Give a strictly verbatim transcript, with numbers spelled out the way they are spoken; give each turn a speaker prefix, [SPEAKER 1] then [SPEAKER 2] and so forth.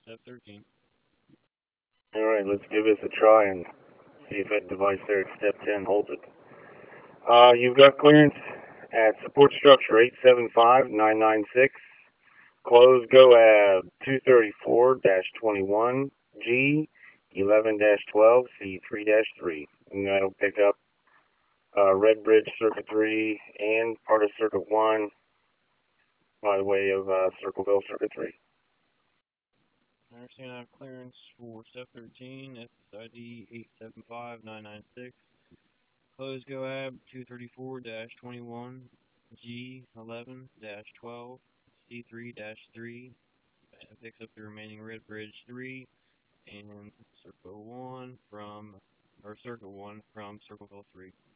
[SPEAKER 1] step thirteen.
[SPEAKER 2] Alright, let's give this a try and see if that device there at step ten holds it. Uh, you've got clearance at support structure eight seven five nine nine six. Close GOAB two thirty-four twenty-one G eleven twelve C three three. And that'll pick up uh, Red Bridge Circuit three and part of Circuit one by way of uh, Circleville Circuit three.
[SPEAKER 1] I understand I have clearance for step thirteen, S S I D eight seven five nine nine six. Close GOAB two thirty-four twenty-one G eleven twelve C three three. That picks up the remaining Red Bridge three and Circle one from, or Circle one from Circleville three.